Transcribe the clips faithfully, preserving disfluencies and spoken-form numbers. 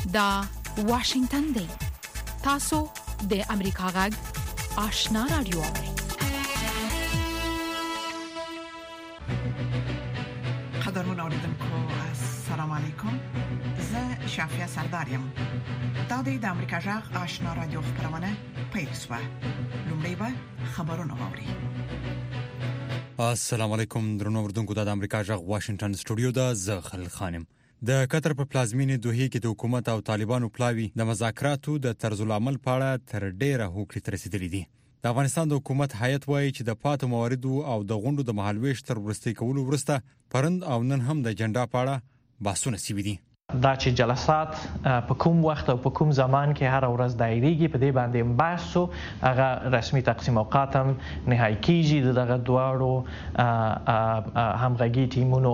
دا واشنگتن دی. تاسو د امریکا غږ آشنا رادیو اورئ. قدرمن اوریدونکو السلام علیکم. زه شافیا سردارم. دا د امریکا غږ آشنا رادیو خبرونه پیل شوه. لومړی به خبرونه واورئ. السلام علیکم درنو اوریدونکو. د امریکا غږ واشنگټن سټوډیو دا زه خلیل خانم. د قطر په پلازمینې دوحې کې د حکومت او طالبانو پلاوی د مذاکراتو د طرز العمل په اړه تر ډیره هوکړې ته رسیدلې دي. د افغانستان د حکومت هیئت وایي چې د پاتو مواردو او د غونډو د مهالويش تر وروستي کولو وروسته پرند او نن هم د جنډا په اړه بحثونه شوي دي. دا چې جلسات په کوم وخت او په کوم زمان کې هر ورځ دایریږي په دې باندې بحثو هغه رسمي تقسیم اوقات هم نهایی کیږي دغه دواړو همغږي ټیمونو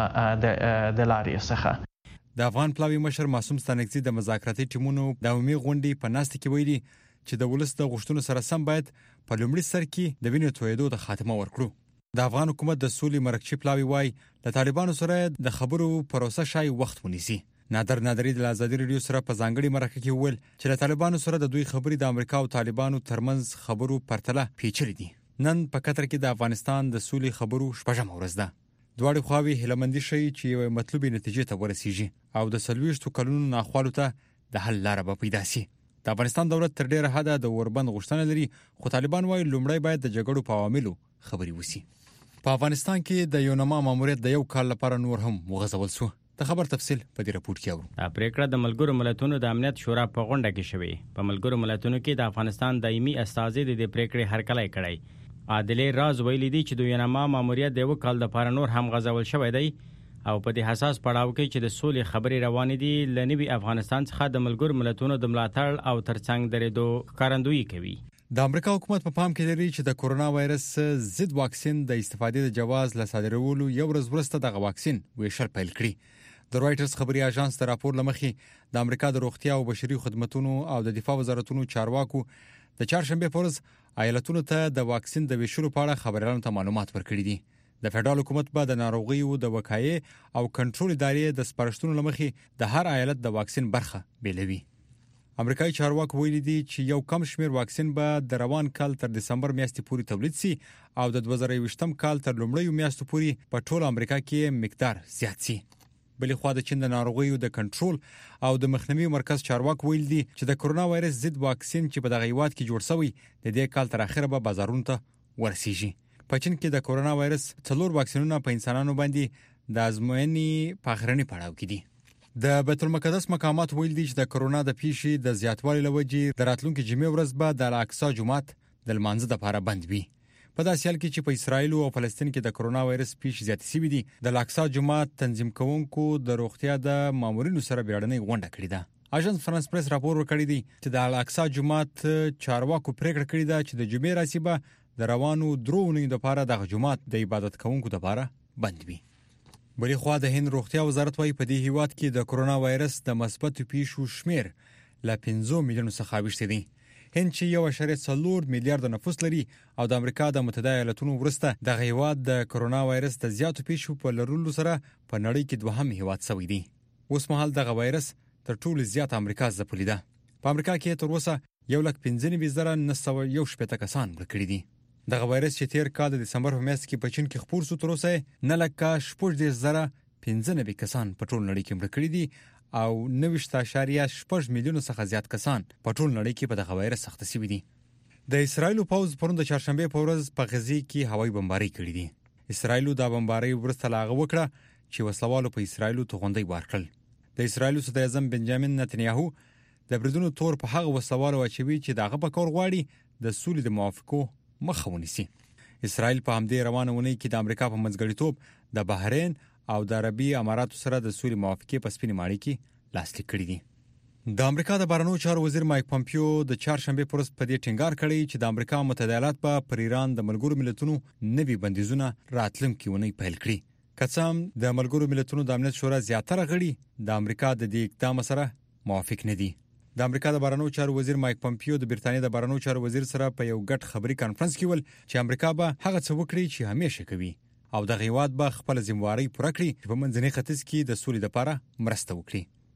د لارې څخه. د افغان پلاوی مشر معصوم ستانکزی د مذاکراتي ټیمونو د عمومي غونډې په ناست کې ویلي چې د ولس د غوښتنو سره سم باید په لومړي سر کې د وینې تویېدو د خاتمه ورکړو. د افغان حکومت د سولې مرکچی پلاوی وای د طالبانو سره د خبرو پروسه شای وخت ونیسي. نادر نادری د آزادي رادیو سره په ځانګړي مرکه کې وویل چې د طالبانو سره د دوی خبرې د امریکا او طالبانو ترمنځ خبرو پرتله پیچلې دي. نن په قطر کې د افغانستان د سولې خبرو شپږمه ورځ ده. دواړه خواوې هیلمندي شي چې یو مطلوبې نتیجې ته ورسیږي او د سلويشتو کلونو ناخوالو ته د حل لار به پیدا شي. د افغانستان دولت تر ډیره حده د اوربند غوښتنه لري، خو طالبان وايي لومړی باید د جګړو په عواملو خبري وسی. په افغانستان کې د یونما ماموریت د یو کال لپاره نور هم وغځول شو. د خبر تفصیل په دې راپور کې اورو. دا پریکړه د ملګرو ملتونو د امنیت شورا په غونډه کې شوې. په ملګرو ملتونو کې د افغانستان دایمي استازي د دې پریکړې هرکلی کړی. عادلې راز ویلي دی چې د یونما ماموریت د یو کال لپاره نور هم غځول شوی دی او په دې حساس پړاو کې چې د سولې خبرې روانې دي لنوي افغانستان څخه د ملګرو ملتونو د ملاتړ او ترڅنګ درېدو ښکارندویي کوي. د امریکا حکومت په پام کې لري چې د کورونا وایرس ضد واکسین د استفادې د جواز له صادرولو یو ورځ وروسته دغه واکسین ویشل پیل کړي. د رويټرز خبري اژانس د راپور لمخې د امریکا د روغتیا او بشري خدماتو او د دفاع وزارتونو چارواکو د چهارشنبه په ورځ ایالتونو ته د واکسین د ویشلو په اړه خبريالانو ته معلومات ورکړي دي. د فدرال حکومت به د ناروغیو د وقایې او کنټرول ادارې د سپارښتنو لمخې د هر ایالت د واکسین برخه بیلوي. امریکایي چارواکو ویلي دي چې یو کم شمیر واکسین به د روان کال تر دسمبر میاشتې پورې تولید شي او د دوه زره یوولسم کال تر لومړیو میاشتو پورې په ټول امریکا کې مقدار زیات شي. بلې خوا د چین د ناروغیو د کنټرول او د مخنیوي مرکز چارواکو ویل دي چې د کورونا وایرس ضد واکسین چې په دغه هیواد کې جوړ شوی د دې کال تر اخره به بازارونو ته ورسیږي. په چین کې د کورونا وایرس څلور واکسینونه په انسانانو باندې د ازموینې په اخرنی پړاو کې دي. د بیت المقدس مقامات ویل دي چې د کورونا د پیښې د زیاتوالي لوجې د راتلونکو جمعې ورځ به د الاقصی جومات د لمانځه لپاره بند وي. په داسې حال کې چې په اسرایل او فلسطین کې د کورونا وایرس پیښې زیاتې شوې دي، د الاقصی جومات تنظیم کوونکو د روغتیا د مامورینو سره بیړنۍ غونډه کړې ده. اژانس فرانس پریس راپور ورکړی دی چې د الاقصی جومات چارواکو پریکړه کړې ده چې د جمعې راسي به د روانو درونو لپاره د جومات د عبادت کوونکو لپاره بند وي. بلې خوا د هند روغتیا وزارت وايي په دې هیواد کې د کورونا وایرس د مثبتو پیښو شمیر ل پنځه میلیونو څخه اوښتی دی. هند چې یو اعشاریه څلور میلیارډ نفوس لري او د امریکا د متحده ایالاتونو وروسته د هیواد د کورونا وایرس د زیاتو پیښو په لرلو سره په نړۍ کې دوهم هیواد شوی دی. اوس مهال دغه وایرس تر ټولو زیات امریکا ځپلی ده. په امریکا کې تر اوسه یو لک پنځه نوي زره نه سوه یو شپېته کسان مړه کړي دي. دغه وایرس چې تیر کال د دسمبر په میاشت کې په چین کې خپور شو تر اوسه نه لک شپږ دېرش زره پنځه نوي کسان په ټول نړۍ کې مړه کړي دي او نوي اعشاریه شپږ میلیونه څخه زیات کسان په ټول نړۍ کې په دغه وایرس اخته شوي دي. د اسرایل پوځ پرون د چهارشنبه په ورځ په غزې کې هوایي بمباري کړې دي. اسرایل د بمباري وروسته لاغه وکړه چې وسلوالو په اسرایل توغندۍ ورکړل. د اسرایل صدر اعظم بنجامین نتنیاهو د بریدونو تور په هغه وسلوالو اچوي چې دغه په کور غواړي د سولې د موافقو مخه ونیسي. اسرایل په همدې روانه ونی کې د امریکا په منځګړیتوب د بحرین او د عربي اماراتو سره د سولې موافقې په سپینې ماڼۍ کې لاسلیک کړی دي. د امریکا د بهرنیو چارو وزیر مایک پامپیو د چهارشنبه پر ورځ په دې ټینګار کړی چې د امریکا متحده ایالات په پر ایران د ملګرو ملتونو نوي بندیزونه راتلونکي ونی پیل کړي. کڅام د ملګرو ملتونو د امنیت شورا زیاتره غړي د امریکا د دې اقدام سره موافق نه دي. د امریکا د بهرنیو چارو وزیر مایک پامپیو د برتانیې د بهرنیو چارو وزیر سره په یو ګډ خبري کانفرنس کې ول چې امریکا به هغه څه وکړي چې همیشه کوي او د غیواد به خپل ذمہواری پوره کړي چې په منځني ختیځ کې د سولې لپاره مرسته وکړي.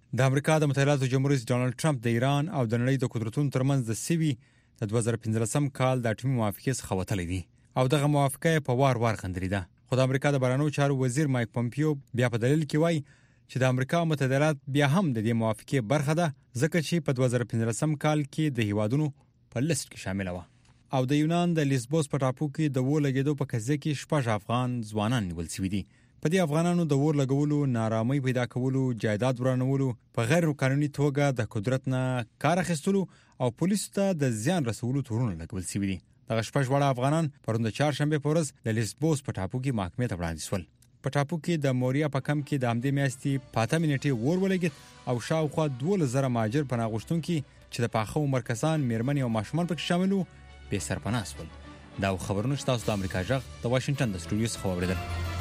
د امریکا د متحده جمهور رئیس ډانلډ ټرمپ د ایران او د نړۍ د قدرتونو ترمنځ د سوي د دوه زره پنځلسم کال د اټومي موافقې څخه وتلې دي او دغه موافقه په وار وار خندري ده. خو د امریکا د بهرنیو چارو وزیر مایک پومپیو بیا په دلیل کې وایي چې د امریکا متحده ایالات بیا هم د دې موافقې برخه ده ځکه چې په دوه زره پنځلسم کال کې د هیوادونو په لیست کې شامل و. او د یونان د لیسبوس په ټاپو کې د ور لګیدو په قضیه کې شپږ افغان ځوانان نیول شوي دي. په دې افغانانو د ور لګولو، نارامۍ پیدا کولو، جایداد ورانولو، په غیر قانوني توګه د قدرت نه کار اخیستلو او پولیسو ته د زیان رسولو تورونه لګول شوي دي. دغه شپږ وړه افغانان پرون د چهارشنبه په ورځ د لیسبوس په ټاپو کې محکمې ته وړاندې شول. په ټاپو کې د موریا په کم کې د همدې میاشتې پاته منټې ور ولګید او شاوخوا دوه زره مهاجر پناه غوښتونکي چې د پاخه عمر کسان، میرمنې او ماشومان پکې شامل وو به سرپناه شول. دا خبرونه تاسو د امریکا جغ د واشنگټن د سټوډیو څخه اوریدل.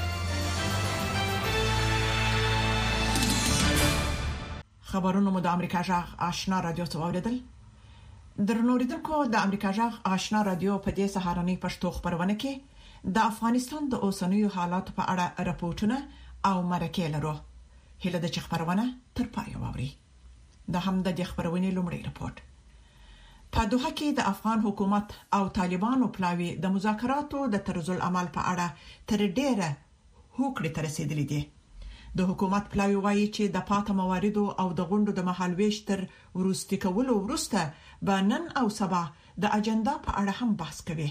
خبرونه مو د امریکا جغ آشنا رادیو څخه اوریدل. درنوریدونکو د امریکا جغ آشنا رادیو په دې سهارنۍ پښتو خبرونه کې د افغانستان د اوسنیو حالاتو په اړه راپورټونه او مرکې لرو. هله د خبرونه تر پای ووري. د هم د خبرونې لومړی راپورټ. په دوحه کې د افغان حکومت او طالبانو پلاوی د مذاکراتو د طرز العمل په اړه تر ډیره هوکړې ته رسیدلې دي. د حکومت پلاوی وایي چې د پاته مواردو او د غونډو د مهالويش تر ورستي کولو وروسته به نن او سبا د اجنډا په اړه هم بحث کوي.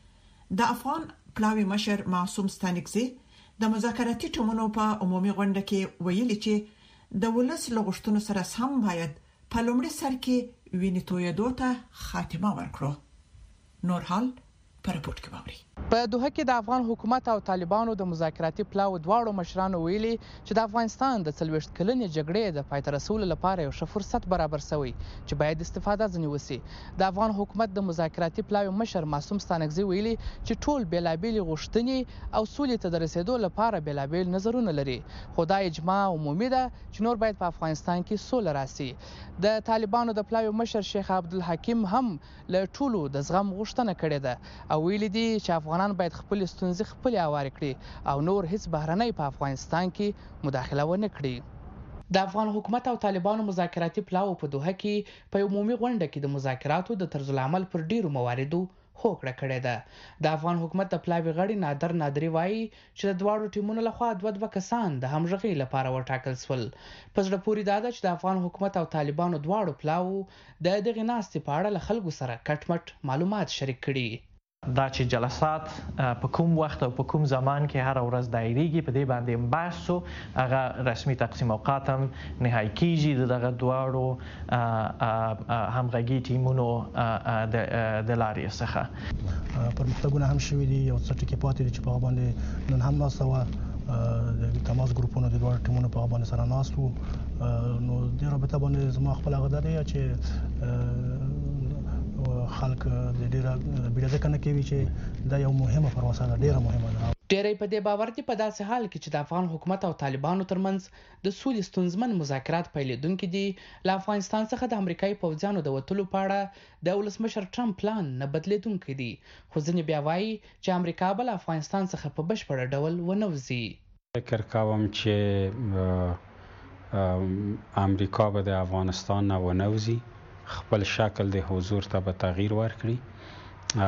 د افغان پلاوی مشر معصوم ستانکزی د مذاکراتي ټیمونو په عمومي غونډه کې ویلي چې د ولس لغښتونو سره سم باید په لومړي سر کې وینې تویدو ته خاتمه ورکړو. نور حال پر راپورټ کې باوري. په دوحه کې د افغان حکومت او طالبانو د مذاکراتي پلاو دواړو مشرانو ویلي چې د افغانستان د څلوېښت کلنې جګړې د پای ته رسولو لپاره یو ښه فرصت برابر شوی چې باید استفاده ځنې وشي. د افغان حکومت د مذاکراتي پلاو مشر معصوم ستانکزی ویلي چې ټول بیلابېل غوښتنې او سولې ته د رسیدو لپاره بیلابېل نظرونه لري، خو دا اجماع عمومي ده چې نور باید په افغانستان کې سوله راسي. د طالبانو د پلاو مشر شیخ عبدالحکیم هم له ټولو د زغم غوښتنه کړې ده او ویلي دي چې افغانان باید خپل ستونزې خپل اوار کړي او نور هیڅ بهرنۍ په افغانستان کې مداخله ونه کړي. د افغان حکومت او طالبانو مذاکراتي پلاو په دوحه کې په عمومي غونډه کې د مذاکراتو د طرز العمل پر ډیرو مواردو هوکړه کړې ده. د افغان حکومت د پلاوی غړي نادر نادری وایي چې د دواړو ټیمونو لخوا دوه دوه کسان د همغږي لپاره وټاکل شول. په زړه پورې ده چې د افغان حکومت او طالبانو دواړو پلاو د دغه ناستې په اړه له خلکو سره کټ مټ معلومات شریک کړي. دا چې جلسات په کوم وخت او په کوم زمان کې هر ورځ دایریږي په دې باندې بحثو هغه رسمي تقسیم اوقات هم نهایی کیږي دغه دواړو همغږي ټیمونو د لارې څخه. پرمختګونه هم شوي دي، یو څه ټکي پاتې دي چې په باندې نن هم ناسته د تماس ګروپونو د دوه ټیمونو په باندې سره ناست وو. نو د رابطه باندې زما خپل غوډه دی چې خلک د ډیره بیړه کنه کوي چې دا یو مهمه پروسه ده، ډیره مهمه ده. ډیرې په دې باور دي په داسې حال کې چې د افغان حکومت او طالبانو ترمنځ د سولې ستونزمن مذاکرات پیلېدونکي دي. له افغانستان څخه د امریکایي پوځیانو د وتلو په اړه د ولسمشر ټرمپ پلان نه بدلیدونکی دی، خو ځینې بیا وایي چې امریکا به له افغانستان څخه په بشپړ ډول ونه وځي. فکر کوم چې امریکا به د افغانستان نه ونه وځي، خپل شکل د حضور ته به تغییر ورکړي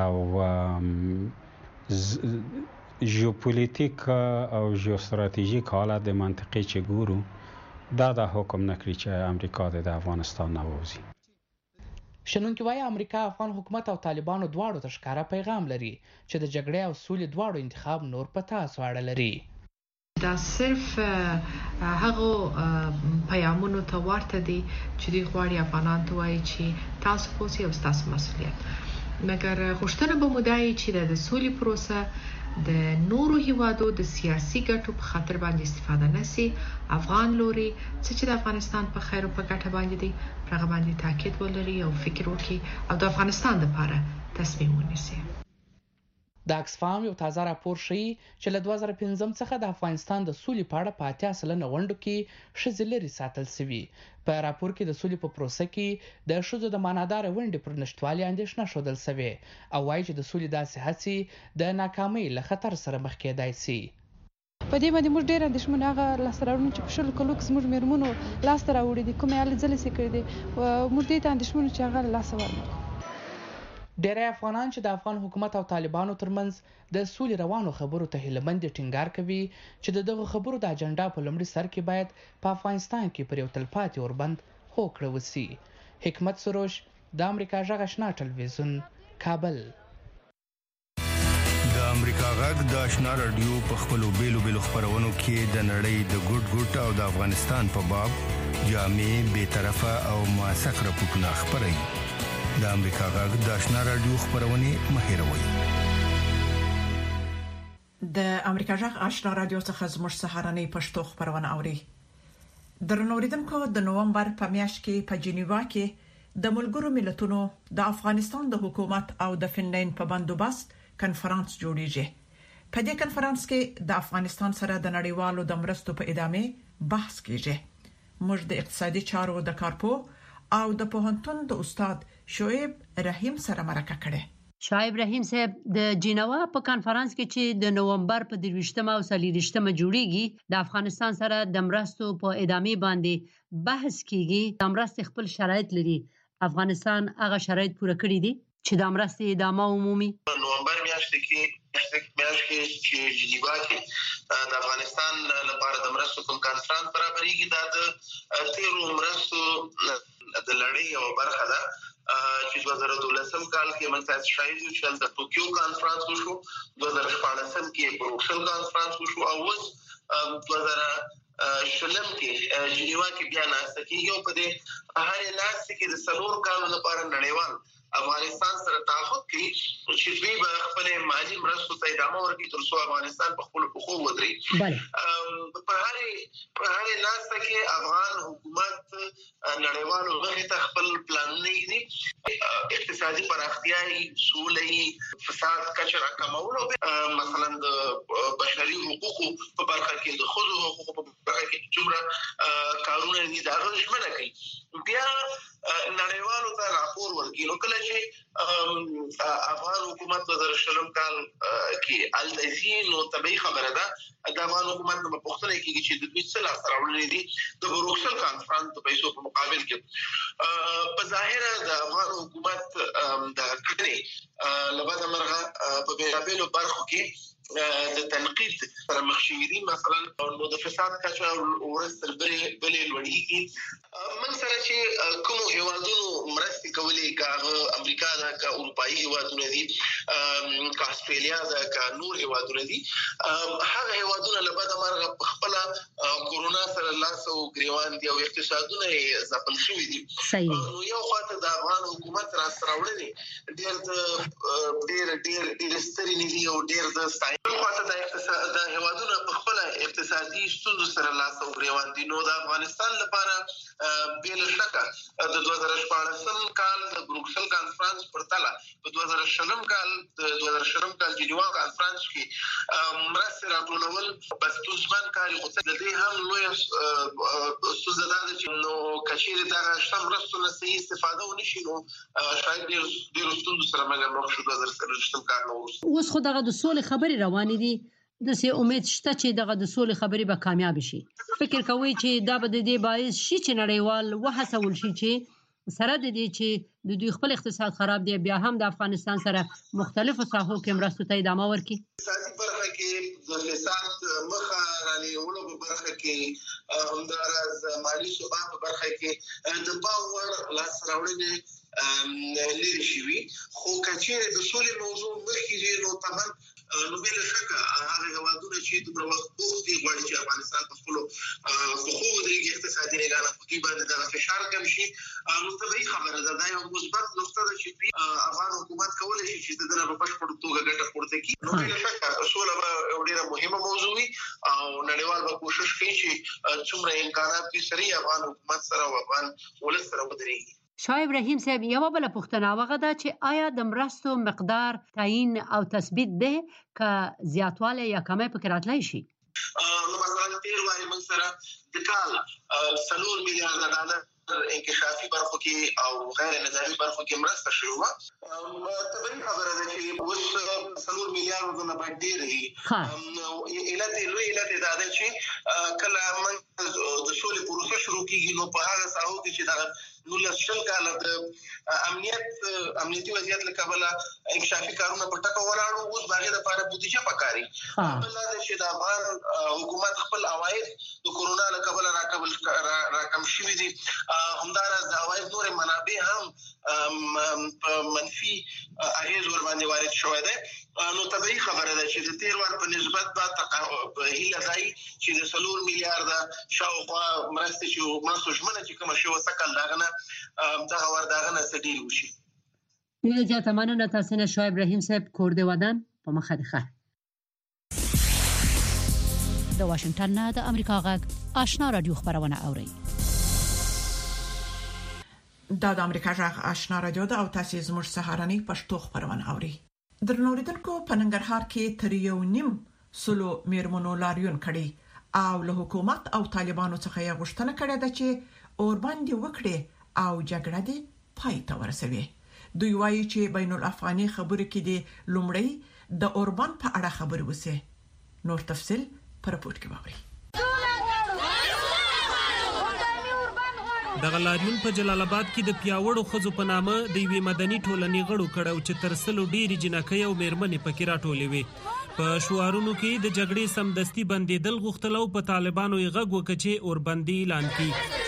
او ژیوپولیټیک او ژیوستراتیژیک حالت د منطقې چې ګورو دا د حکم نکړي چې امریکا د افغانستان نه ووځي. شنونکي وایي امریکا افغان حکومت او طالبانو دواړو ته ښکاره پیغام لري چې د جګړې او سولې دواړو انتخاب نور په تاسو اړه لري. دا صرف هغه پیامونو ته ورته دي چې دوی غواړي افغانان ته وایي چې تاسو پوسي او تاسو مسؤلیت، مګر غوښتنه به مو دی چې د سولې پروسه د نورو هیوادو د سیاسي ګټو په خاطر باندې استفاده نشي. افغان لوري چې د افغانستان په خیر او په ګټه باندې دي هغه باندې تاکید ولري او فکر وکړي او د افغانستان لپاره تصمیم ونیسي. د اکسفام یو تازه راپور ښیي چې له دوه زره پنځم څخه د افغانستان د سولې په اړه په اتیا سلنه غونډو کې ښځې لرې ساتل شوي. په راپور کې د سولې په پروسه کې د ښځو د معناداره ونډې پر نشتوالي اندېښنه ښودل شوې او وایي چې د سولې داسې هڅې د ناکامۍ له خطر سره مخ کېدای شي. په دې باندې موږ ډېر اندېښمن هغه لاسته راوړنې چې په شلو کلو کې زموږ مېرمنو لاسته راوړي دي کومې هلې ځلې چې کړي دي موږ دې ته اندېښمن چې هغه له لاسه ورنکړو. ډېری افغانان چې د افغان حکومت او طالبانو ترمنځ د سولې روانو خبرو ته هیلهمند ټینګار کوي چې د دغه خبرو د اجنډا په لومړي سر کې باید په افغانستان کې پر یو تلپاتې اوربند هوکړه وسي. حکمت سروش، د امریکا غږ آشنا ټلویزیون، کابل. د امریکا غږ د آشنا رادیو په خپلو بیلو بیلو خبرونو کې د نړۍ د ګوټ ګوټ او د افغانستان په باب جامع، بی‌طرفه او موثق راپورټونه خپروي. د امریکا غږ د آشنا رادیو خبرونه مهیروي. د امریکا غږ آشنا رادیو څخه زموږ سهارنۍ پښتو خبرونه اوري. درنوریدونکو، د نوومبر په میاشت کې په جنیوا کې د ملګرو ملتونو د افغانستان د حکومت او د فنلند په بندوبست کنفرانس جوړیږي. په دې کنفرانس کې د افغانستان سره د نړیوالو د مرستو په ادامه بحث کیږي. موږ د اقتصادي چارو د کارپو او د پوهنتون د استاد شعیب رحیم سره مرکه کړې. شعیب رحیم صاحب، د جنیوا په کنفرانس کې چې د نوومبر په درویشتمه او څلورویشتمه جوړیږي، د افغانستان سره د مرستو په ادامه باندې بحث کیږي. د مرستې خپل شرایط لري. افغانستان هغه شرایط پوره کړی دي چې د مرستې ادامه عمومي نوومبر میاشت کې میاشت کې چې جنیوا کې د افغانستان لپاره د مرستو کوم کانفرنس برابرېږي. دا د تیرو مرستو د لړۍ یو برخه ده چې دوه زره دولسم کال کې موږ تاسو شاهد یو چې د ټوکیو کانفرنس وشو، دوه زره شپاړسم کې بروکسل کانفرنس وشو او اوس دوه زره شلم کې جنیوا کې بیا ناسته کېږي. او په دې هر ناسته کې د څلور کالو لپاره نړیوال افغانستان سره تعهد کوي چې دوی به خپل مالی مرستو ته ادامه ورکړي تر څو افغانستان په خپل حقوق ودرېږي. بله په هر په هر ناسته کې افغان حکومت نړیوالو مخې ته خپل پلانونه دي، اقتصادي پراختیا، سولې، فساد کچه راکمولو، مثلا د بشري حقوقو په برخه کې د ښځو حقوقو په برخه کې څومره کارونه دي دا ژمنه کوي. بیا نړیوالو ته راپور ورکړي. نو کله چې افغان حکومت د زر شلم کال کې الزی نو طبيعي خبره ده د افغان حکومت په پښتنه کې چې د دوی څه لاس راوړل دي د بروکسل کانفرنس په پیسو په مقابل کې په ظاهر د افغان حکومت د کړنې لبد مرغه په بیلابېلو برخو کې د تنقید سره مخ شوي دي. مثلا نو د فساد کچه ورستر بلې بلې لوړېږي. من سره چې کوم هیوادونو مرستې کولې، که امریکا ده، که اروپایي هیوادونه دي، که استرالیا ده، که نور هیوادونه دي، هغه هیوادونه له بده مرغه خپل کورونا سره لاس او ګریوان دي او اقتصادونه یې ځپل شوي دي. نو یو خواته د افغان حکومت راسته راوړنې ډېر ډېر ډېر ډېر سترې نه دي او ډېر د ستاینې خواته د اقتصاد د هیوادونو په خپل اقتصادي ستونزو سره لاس او ګریوان دي. نو د افغانستان لپاره بل شکه د دوه زره شپاړسم کال د بروکسل کانفرنس پرتله په دوه زره شلم کال د دوه زره شلم کال جنیوا کانفرنس کې مرستې راټولول بس توسبان کاری خو د دې هم لوی ستونزه ده چې نو کچېره دا شتم مرستو نه صحیح استفاده ونشي. نو شاید ډېر ستونزو سره موږ مخ شو دوه زره څلوېښتم کال نو اوس خو دغه د سولې خبرې روانې دي. د سه امید شته چې دغه د سولې خبرې به کامیاب شي. فکر کوي چې دا به د دې باعث شي چې نړیوال وهڅول شي چې سره د دې چې د دوی خپل اقتصاد خراب دی بیا هم د افغانستان سره مختلفو ساحو کې مرستو ته ادامه ورکړي. اقتصادي برخه کې د فساد مخه رانیولو په برخه کې همداراز مالی ثبات په برخه کې د باور لاس راوړنې لري شوي. خو کچېره د سولې موضوع مخکې نو طبعا نو بل شکه هغه هوادونه چې د وخت بوختي غواړي چې افغانستان په خپل خو درېږي اقتصادي لګانه په کې باندې د فشار کم شي. نو طبيعي خبره ده دا یو مثبت نقطه ده چې افغان حکومت کولای شي چې د دغه په پښتو توګه ګټه پورته کړي. نو بل شکه سوله به ډیره مهمه موضوع وي او نړیوال به کوشش کوي چې څومره امکانات دي سره افغان حکومت سره او افغان ولس سره ودرېږي. شعیب رحیم صاحب، یو بل پوښتنه وغه ده چې آیا د مرستو مقدار تعیین او تثبیت ده که زیاتواله یا کمه پکې راتلای شي؟ نو مثلا تیر وایي موږ سره د کال څلور میلیارډ ډالر انکشافي برخو کې او غیر نظامي برخو کې مرسته شوې وه. طبیعي خبره ده چې اوس څلور میلیارډ نه باید ډېر وي. علت لوی علت دا ده چې کله موږ د سولې پروسه شروع کیږي نو په هغه ساحو کې چې دا نو لسل کاله د امنیت امنیتي وضعیت له کبله انکشافي کارونه په ټکو ولاړو اوس باغې د لپاره بودیجه پکاري بل دا چې د افغان حکومت خپل عواید د کورونا له کبله راکبل راکم شوي دي همداراز د عواید نور منابع هم په منفي اغیز ور باندې وارد شوی دی نو طبيعي خبره ده چې د تیر وخت په نسبت با هیله دای چې د سلور میلیارډ شاوخوا مرستې چې مرستو ژمنه چې کوم شو وسکل داغنه دغه ور داغنه سړي وشي. ډیره زیاته مننه تاسو نه شاه ابراهیم صاحب کورده ودان په مخه ده. د واشنگټن نه د امریکا غږ آشنا رادیو خبرونه اوري. دا د امریکا غږ آشنا رادیو د او تاسو زموږ سهارنی پښتو خبرونه اوري. درنوریدونکو په ننګرهار کې تر یو نیم سلو میرمنو لاریون کړي او له حکومت او طالبانو څخه یې غوښتنه کړې ده چې اور باندې وکړي او جګړه دې پای ته ورسوي. دوی وایي چې بین الافغاني خبرو کې د لومړی د اوربان په اړه خبرې وسه. نور تفصيل پر رپورت کې باوري. د غلاریون په جلال آباد کې د پیاوړو خزو په نامه د یوې مدني ټولنې غړو کړو چې تر سلو ډېری جنکۍ او میرمنې پکې راټولې وي. په شوارونو کې د جګړې سمدستي بندیدل غوښتل او په طالبانو یې غږ وکړ چې اوربندي اعلان کړي.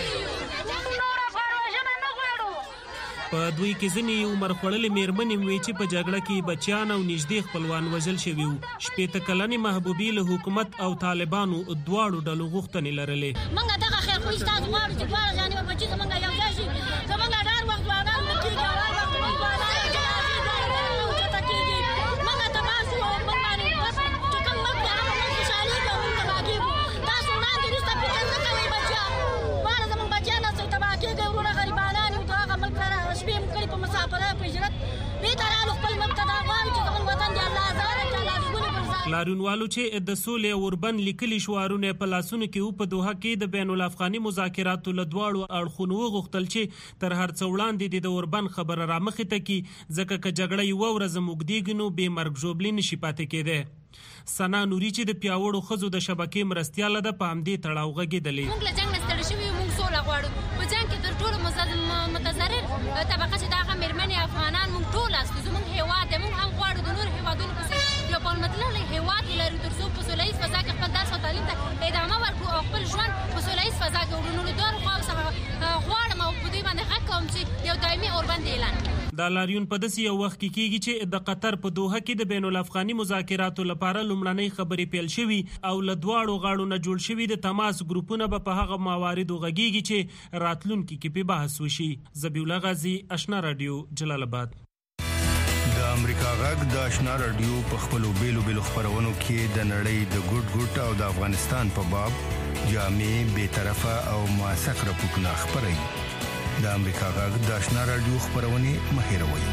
په دوی کې ځینې عمر خوړلې میرمنې وې چې په جګړه کې بچیان او نږدې خپلوان وژل شوي وو. شپېته کلنې محبوبې له حکومت او طالبانو دواړو ډلو غوښتنې لرلې. موږ دغه خیر خو ستاسو غواړو چې دواړه جانبه بچي زموږ یو ځای شي. زموږ ډېر وخت ځوانان مړه کېږي او هر وخت موږ ځوانان جنازې اوچته کېږي. موږ تباه شو او موږ باندې بس چې کوم وخت هغه موږ خوشحالېږو او موږ تباه کېږو. تاسو وړاندې وروسته فکر نه کوئ بچیان. دواړه زموږ بچیان هسې تباه کېږي. وروڼه غریبانان یو د هغه ملک ته شپې مو کړي په مسافرۍ په هجرت بېرته رالو خپل ملک ته دا غواړو چې زموږ وطن د الله ازاد کړي الله د ښکلي ګلزار. لاریونوالو چې د سولې او اوربند لیکلي شعارونه په لاسونو کې و په دوحه کې د بین الافغاني مذاکراتو له دواړو اړخونو وغوښتل چې تر هر څه وړاندې د اوربند خبره رامخې ته کړي ځکه که جګړه یوه ورځ زموږ دیږي نو بې مرګ ژوبلې نشي پاتې کېدی. سنا نوري چې د پیاوړو ښځو د شبکې مرستیاله ده په همدې تړاو غږېدلې. موږ له جنګ نه ستړي شوي یو، موږ سوله غواړو. په جنګ کې تر ټولو متضرر طبقه چې د هغه میرمنې افغانان موږ ټول یاستو. زموږ هېواد دی، موږ هم غواړو د نورو هېوادونو په څېر یو پرمختللی هېواد ولرو تر څو په سوله ییز فضا کې خپل درس او تعلیم ته ادامه ورکړو او خپل ژوند په سوله ییز فضا کې وکړو. نو له دواړو خواو څخه غواړم او په دوی باندې غږ کوم چې یو دایمي اوربند اعلان کړي. دا لاریون په داسې یو وخت کې کېږي چې د قطر په دوحه کې د بین الافغاني مذاکراتو لپاره لومړنۍ خبرې پیل شوي او له دواړو غاړو نه جوړ شوي د تماس ګروپونه به په هغه مواردو غږیږي چې راتلونکي کې پې بحث وشي. ذبیح الله غازي، آشنا رادیو، جلال آباد. د امریکا غږ د آشنا رادیو په خپلو بیلو بیلو خبرونو کې د نړۍ د ګوټ ګوټ او د افغانستان په باب جامع، بی‌طرفه او موثق راپورټونه خپروي. د امریکا غږ د آشنا رادیو خبرونه مهیروي.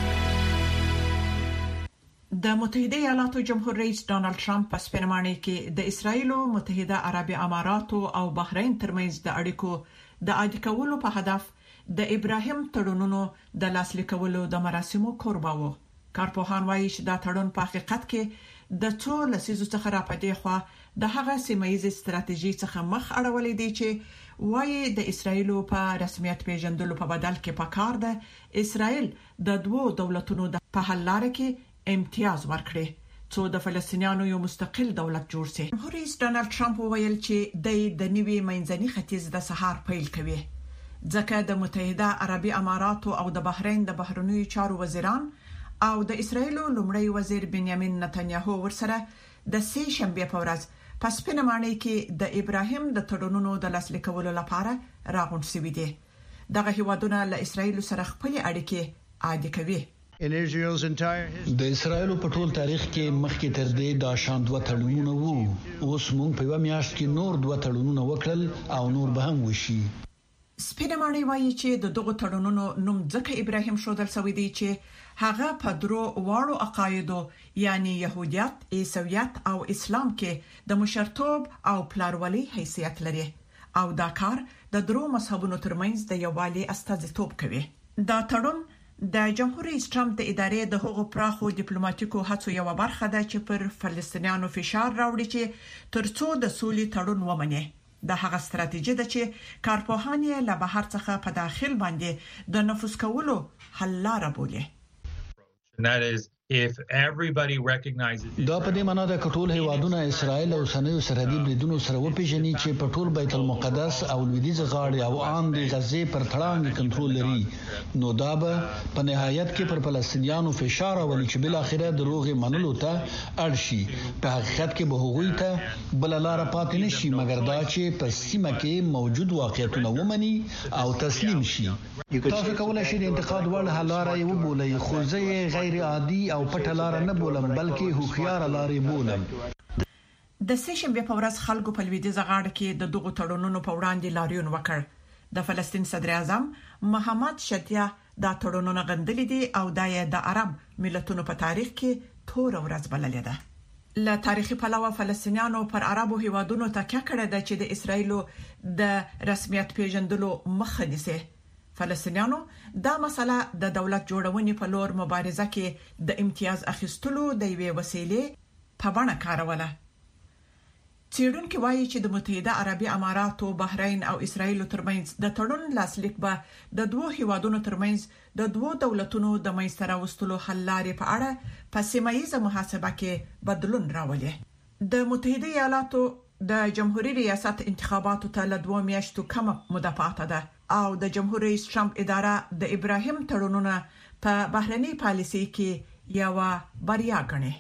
د متحده ایالاتو جمهور رئیس ډانلډ ټرمپ په سپینمانه کې د اسرایل، متحده عربي اماراتو او بحرین ترمنځ د اړیکو د عادي کولو په هدف د ابراهیم تړونونو د لاسلیک کولو د مراسمو قربا و. کارپوهان وایي چې دا تړون په حقیقت کې د څو لسیزو څخه را پدې خو د هغه سیمایي ستراتیژي څخه مخ اړولې دي چې وایي د اسرایل په رسمیت پیژندلو په بدل کې پکار ده اسرایل د دوو دولتونو د په حل لار کې امتیاز ورکړي څو د فلسطینیانو یو مستقل دولت جوړ شي. جمهور رئیس ډانلډ ټرمپ وویل چې د نوي منځني ختیځ د سهار پیل کوي ځکه د متحده عربي اماراتو او د بحرین د بهرنیو چارو وزیران او د اسرایل لومړی وزیر بنیامین نتنیاهو ورسره د سې شنبه په ورځ په سپینمانه کې د ابراهیم د تړونونو د لاسلیک کولو لپاره راغونډ شوي دي. دغه هیوادونه له اسرایل سره خپل اړیکې عادي کوي. د اسرایل په ټول تاریخ کې مخکې تر دې د شان دوه تړونونه وو. اوس موږ په یو میاشت کې نور دوه تړونونه وکړل او نور به هم وشي. سپینمانه وایي چې د دغه تړونونو نوم ځکه ابراهیم شودل سوی دی چې هغه په درو واړو عقایدو یعنی يهودیت، عیسویت او اسلام کې د مشرتوب او پلارولي حیثیت لري او دا کار د درو مذهبونو ترمنځ د یووالي استازیتوب کوي. دا تړون د جمهور رئیس ټرمپ د ادارې د هغو پراخو ډیپلوماټیکو هڅو یو برخه ده چې پر فلسطینیانو فشار راوړي چې ترڅو د سولې تړون ومني. د هغه ستراتیژي ده چې کارپوهان یې له بهر څخه په داخل باندې د نفوذ کولو حل لاره بولي. If everybody recognizes دا په دې معنی ده چې ټول هیوادونه اسرائیل او سنوي سرحدي بریدونو سره وپیژني چې په ټول بیت المقدس او لویدیځ غاړې او عام د غزې پر تړاندې کنټرول لري، نو دا به په نهایت کې پر فلسطینیانو فشار راولي چې بل اخره د روغې منلو ته اړ شي. په حقیقت کې به هغوی ته بل لار پاتې نشي مګر دا چې په سیمه کې موجود واقعیتونه ومني او تسلیم شي. تاسو کولای شئ د انتقاد وړ حل لاره یې وبولئ، خو زه غیر عادي او پټه لار نه بولم بلکې هوښیار لار بولم. د سیشنبه په ورځ خلکو په لویدیځ غاړه کې د دغو تړونونو په وړاندې لاریون وکړ. د فلسطین صدر اعظم محمد شتیا دا تړونونه غندلي دي او دا یې د عرب ملتونو په تاریخ کې تور ورځ بللې ده. له تاریخي پلوه فلسطینیانو پر عربو هیوادونو تکیه کړې ده چې د اسرایلو د رسمیت پیژندلو مخه نیسي. فلسطینیانو دا مسله د دولت جوړونې په لور مبارزه کې د امتیاز اخیستلو د یوې وسیلې په بڼه کاروله. څېړونکي وایي چې د متحده عربي اماراتو، بحرین او اسرایل ترمنځ د تړون لاسلیک به د دوه هیوادونو ترمنځ د دوه دولتونو د منځته راوستلو حل لارې په اړه په سیمه ییزه محاسبه کې بدلون راولي. د متحده ایالاتو د جمهوریت ریاست انتخاباتو ته له دوه میاشتو کم موده پاتې ده او د جمهور رئیس ټرمپ اداره د ابراهیم تړونونه په بهرنی پالیسي کې یو بریا ګڼي.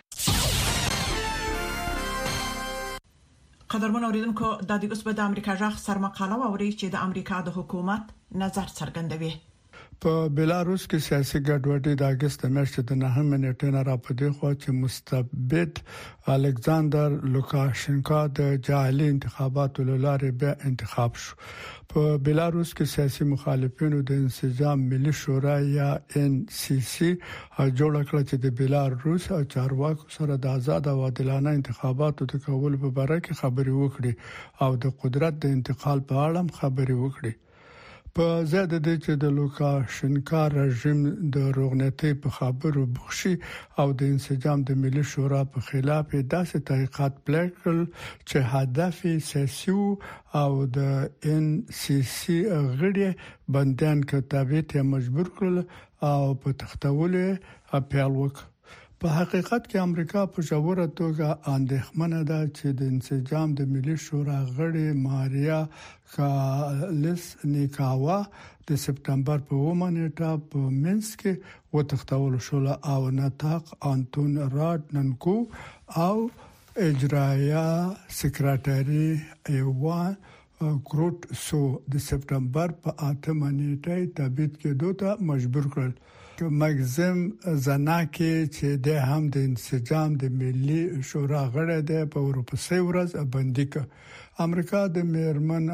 قدرمن اوریدونکو، د دې اوس په د امریکا ژغ سرمقاله ووري چې د امریکا د حکومت نظر څرګندوي. په بلاروس کې سیاسي ګډوډي د اگست میاشتې د نهمې نیټې نه را پدې خو چې مستبد الکساندر لوکاشنکو د جعلي انتخاباتو لاره به انتخاب شو. په بلاروس کې سیاسي مخالفینو د انسجام ملي شورا یا ان سی سی جوړ کړ چې د بلاروس او چارواکو سره د آزاد او عادلانه انتخاباتو د کول په اړه کې خبري وکړي او د قدرت د انتقال په اړه خبري وکړي. په زیاده دي چې د لوکاشنکو رژیم د روغنيتي په خبرو بخشي او د انسجام د ملي شورا په خلاف داسې تحقیقات پلیکل چې هدف سیاسي او د ان سی سی غړي بندیان کتابه ته مجبور کړل او په تختولې اپیل وکړ. په حقیقت کې امریکا په جوړه توګه اندېښمنه ده چې د انسجام د ملي شورا غړي ماریا کالس نیکاوا د سپتمبر په اومه نیټه په منسک کې وتښتول شو او نطاق انټون راډنکو او اجرایه سکرټری ایوان کروټ سو د سپتمبر په اتمه نیټه تبعید کېدو ته مجبور کړل. مګزم زناکي چې د هم د انسجام د ملي شورا غړی دی په اروپا ورځ باندې ک امریکا د میرمن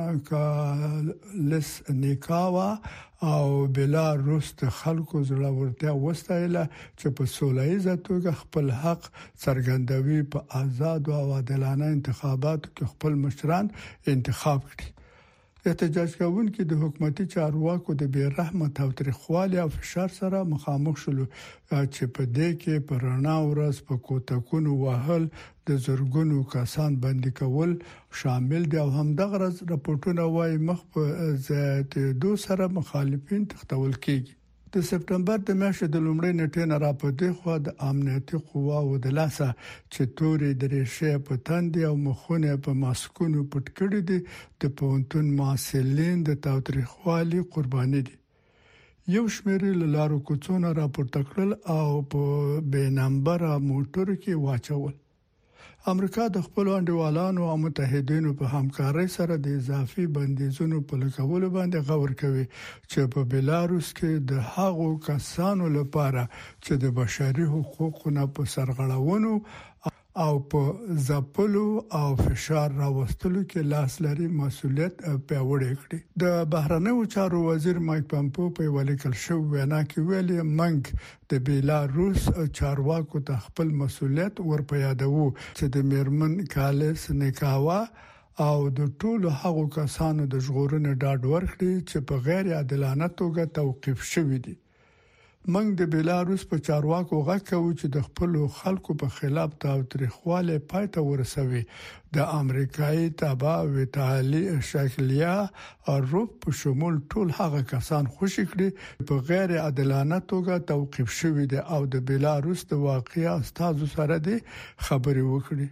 کالس نیکاوا او بلاروس د خلکو زړورتیا وستایله چې په سولهییزه توګه خپل حق څرګندوي په آزاد او عادلانه انتخاباتو کې خپل مشران انتخاب کړي. احتجاج کوونکي د حکومتي چارواکو د بیرحمه تاوتریخوالي او فشار سره مخامخ شول چې په دې کې پرانا ورځ په کوتکونو وهل د زرګونو کسان باندې کول شامل دي او همدغه ورځ راپورټونه وايي مخ په زیاتېدو سره مخالفین تختول کیږي. د سپتمبر د میاشتې د لومړۍ نیټې نه را پدې خو د امنیتي قواو د لاسه چې توري درېشه په تندې او مخونه په ماسکونو پټ کړي دي د پونتون محصلین د تاوتریخوالي قرباني دي. یو شمېر لارو کوڅونه راپورته کړل او په بې نمبر موټر کې واچول. امریکا د خپل انډیوالانو او متحدینو په همکارۍ سره د اضافي بندیزونو په لګولو باندې غور کوي چې په بلاروس کې د هغو کسانو لپاره چې د بشري حقوقو په سرغړونو او په ځپلو او فشار راوستلو کې لاس لري مسؤلیت پیاوړی کړي. د بهرنیو چارو وزیر مایک پامپو په ولیکل شو وینا کې ویلي منګ د بیلاروس چارواکو ته خپل مسؤلیت ورپیادوي چې د میرمن کالس نیکاوا او د ټولو هغو کسانو د ژغورنې ډاډ ورکړي چې په غیر عادلانه توګه توقيف شوي دي. موږ د بیلاروس په چارواکو غږ کوو چې د خپل خلکو په خلاف تاوتریخواله پاتې ورسوي د امریکایي تابع ویټالي شکلیا او روپ په شمول ټول هغه کسان خوشی کړي په غیر عادلانه توګه توقيف شوی دي او د بیلاروس د واقعي استادو سره دي خبري وکړي.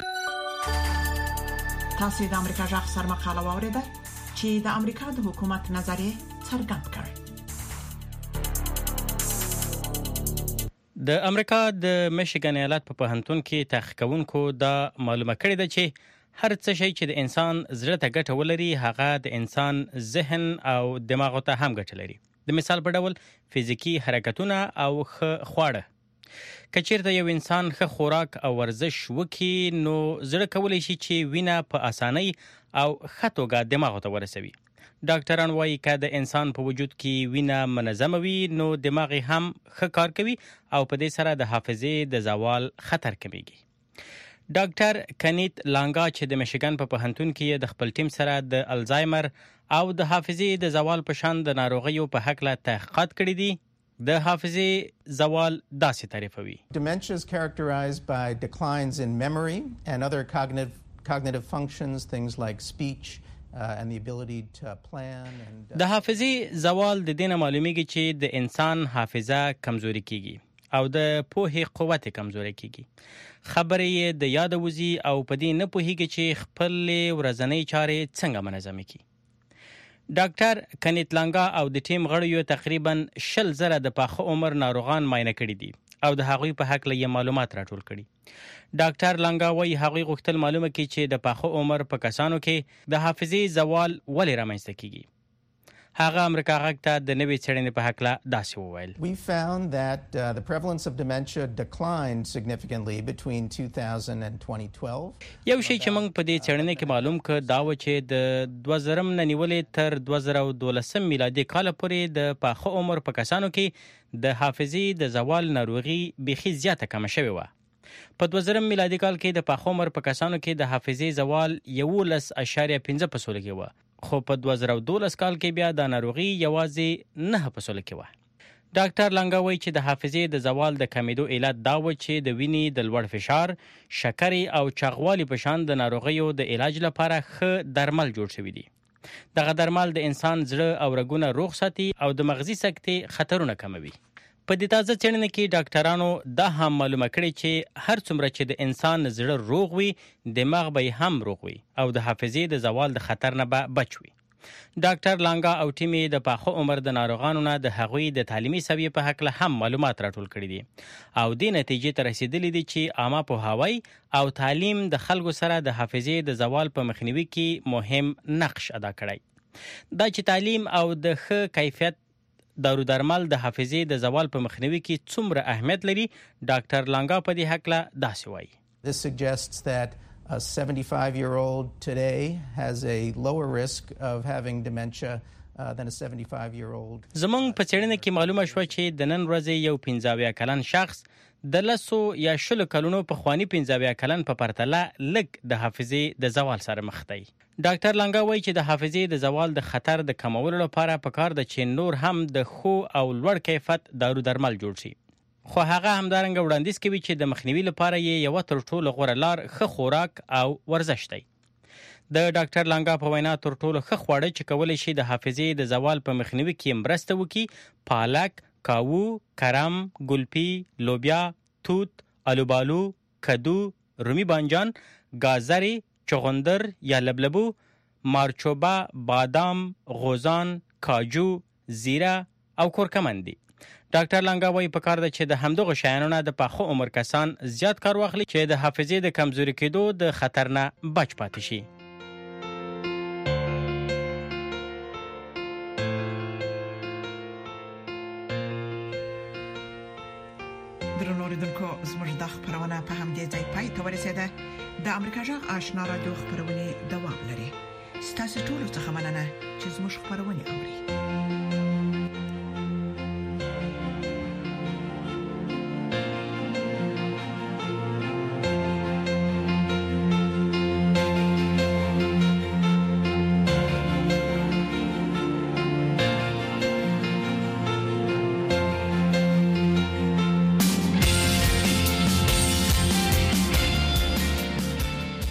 تاسو د امریکا جغ سرمقاله واوریده چې د امریکا د حکومت نظریه څرګند کړ. د امریکا د میشیګن ایالت په پوهنتون کې تحقیق کوونکو دا معلومه کړې ده چې هر څه شی چې د انسان زړه ته ګټه ولري هغه د انسان ذهن او دماغ ته هم ګټه لري. د مثال په ډول فزیکی حرکتونه او خواړه. کچیرته یو انسان ښه خوراک او ورزش وکړي نو زړه کولی شي چې وینه په اسانۍ او ښه توګه دماغ ته ورسوي. ډاکټران وايي چې د انسان په وجود کې وینه منظمه وي نو دماغ هم ښه کار کوي او په دې سره د حافظې د زوال خطر کمیږي. ډاکټر کنیت لانګا چې د میشیګن په پوهنتون کې د خپل ټیم سره د الزایمر او د حافظې د زوال په شان د ناروغیو په حق له تحقیقات کړي دي. د حافظې زوال داسې تعریفوي. Dementia is characterized by declines in memory and other cognitive cognitive functions, things like speech. Uh, and the ability to plan and uh, د حافظې زوال د دینه معلومیږي چې د انسان حافظه کمزوري کیږي او د پوهې قوت کمزوري کیږي. خبرې د یاد وزي او په دې نه پوهیږي چې خپل ورځنی چارې څنګه منظم کړي. ډاکټر کنیت لانګا او د ټیم غړو تقریبا شل زره د پاخه عمر ناروغان معاینه کړي دي او د هغوی په حق له معلومات راټول کړي. ډاکټر لانګا وايي هغوی غوښتل معلومه کړي چې د پاخه عمر په کسانو کې د حافظې زوال ولې رامنځته کیږي. هغه امریکا غږ ته د نوې څېړنې په حق له داسې وویل. We found that uh, the prevalence of dementia declined significantly between two thousand and twenty twelve. یو شی چې موږ په دې څېړنې کې معلوم کړ دا و چې د دوه زره نه نیولې تر دوه زره دولسم میلادي کال پورې د پاخه عمر په کسانو کې د حافظې د زوال ناروغي بيخي زیاته کم شوې و. په دوه زره میلادي کال کې د پاخه عمر په کسانو کې د حافظې زوال یولس اشاریه پنځه په سل کې و. خو په دوه زره دولس کال کې بیا د ناروغي یوازې نه په سل کې و. ډاکټر لانګا وايي چې د حافظې د زوال د کمیدو علت دا و چې د وینې د لوړ فشار، شکرې او چاغوالي په شان د ناروغیو د علاج لپاره ښه درمل جوړ شوي دي. دغه درمل د انسان زړه او رګونه روغ ساتي او د مغزي سکتې خطرونه کموي. په دې تازه څېړنه کې ډاکټرانو دا هم معلومه کړې چې هر څومره چې د انسان زړه روغ وي دماغ به هم روغ وي او د حافظې د زوال د خطر نه به بچ وي. ډاکټر لانګا او ټیم یې د پاخه عمر د ناروغانو نه د هغوی د تعلیمي سویې په حق له هم معلومات راټول کړي دي او دې نتیجې ته رسیدلي دي چې عامه پوهاوی او تعلیم د خلکو سره د حافظې د زوال په مخنیوي کې مهم نقش ادا کړی. دا چې تعلیم او د ښه کیفیت دارو درمل د حافظې د زوال په مخنیوي کې څومره اهمیت لري ډاکټر لانګا په دې حق له داسې وایي. This suggests that a seventy-five-year-old today has a lower risk of having dementia uh, than a seventy-five-year-old. زمونږ په څېړنه کې معلومه شوه چې د نن ورځې یو پنځه اویا کلن شخص د لسو یا شلو کلونو پخواني پنځه اویا کلن په پرتله لږ د حافظې د زوال سره مخ دی. ډاکټر لانګا وايي چې د حافظې د زوال د خطر د کمولو لپاره پکار ده چې نور هم د ښو او لوړ کیفیت دارو درمل جوړ شي. خو هغه همدارنګه وړاندیز کوي چې د مخنیوي لپاره یې یو تر ټولو غوره لار ښه خوراک او ورزش دی. د ډاکټر لانګا په وینا تر ټولو ښه خواړه چې کولی شي د حافظې د زوال په مخنیوي کې مرسته وکړي پالک، کاوو، کرم، ګلپي، لوبیا، توت، الوبالو، کدو، رومي بانجان، گازرې، چغندر یا لبلبو، مارچوبه، بادام، غوزان، کاجو، زیره او کورکمن دي. ډاکټر لانګا وايي پکار ده چې د همدغه شیانو نه د پاخه عمر کسان زیات کار واخلي چې د حافظې د کمزوري کېدو د خطر نه بچ پاتې شي. درنو اوریدونکو زموږ د خبرونه په همدې ځای پای ته ورسېده. د امریکا جغ آشنا رادیو خبرونه دوام لري. ستاسو ټول څه مننه چې زموږ خبرونه اوري.